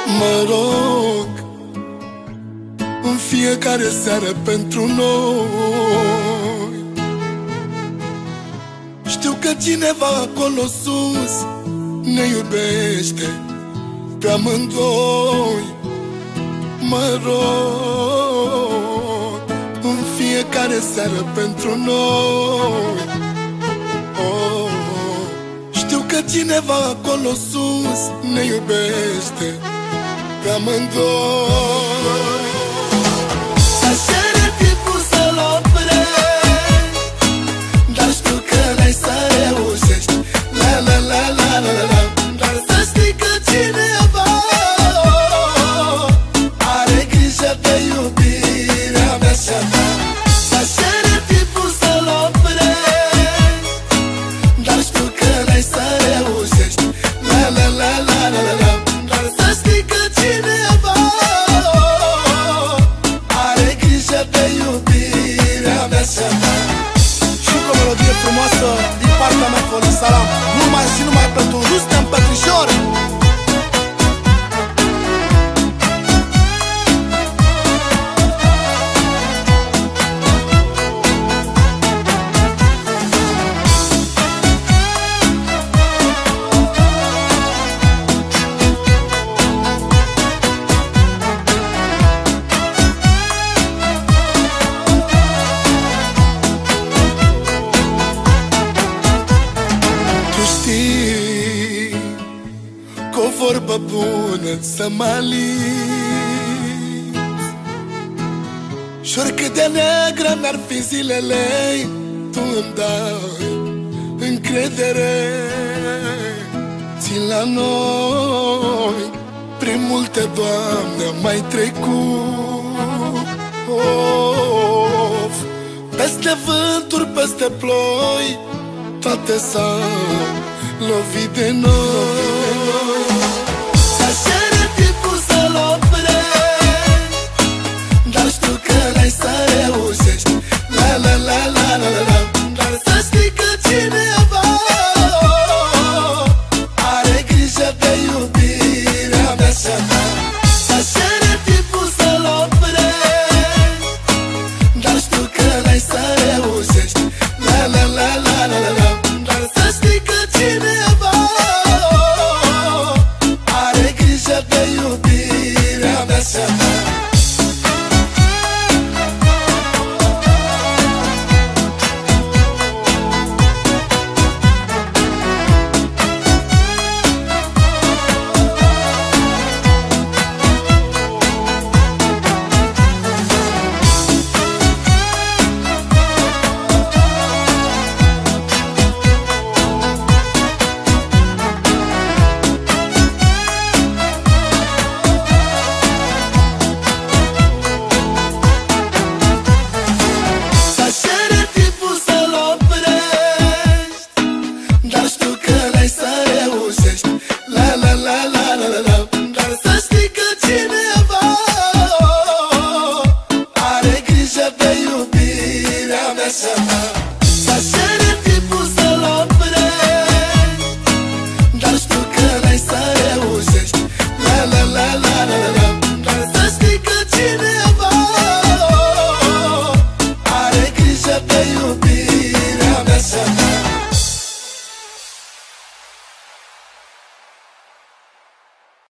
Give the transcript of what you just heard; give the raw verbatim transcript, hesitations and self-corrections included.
Mă rog în fiecare seară pentru noi. Știu că cineva acolo sus ne iubește pe amândoi. Mă rog în fiecare seară pentru noi. Oh, știu că cineva acolo sus ne iubește pe amândoi. S-aș cere timpul să-l oprești, dar știu că n-ai să reușești. La la la la la la. Dar să știi că cineva are grijă de iubirea mea și a ta. S-aș cere timpul să-l oprești, dar știu că n-ai să reușești. La la la la la la. Dar să știi că cineva are grijă de iubirea mea și a ta. Și cu o melodie frumoasă din partea mea, Fără Salam, numai și numai pentru Rustem Petrișor. Cu o vorbă bună să mă alinți, și oricât de negră n-ar fi zilele, tu îmi dai încredere. Țin la noi prin multe, Doamne, am mai trecut. Of, peste vânturi, peste ploi, toate s-au lovit de noi. S-aș cere timpul să-l oprești, dar știu că n-ai să reușești. La la la la la la. Dar să știi că cineva are grijă de iubirea mea și a ta. S-aș cere timpul să-l oprești, dar știu că n-ai să reușești. La la la la la la. Dar să știi că cineva are grijă de iubirea mea și a ta. Dar știu că n-ai să reușești. La la la la la la.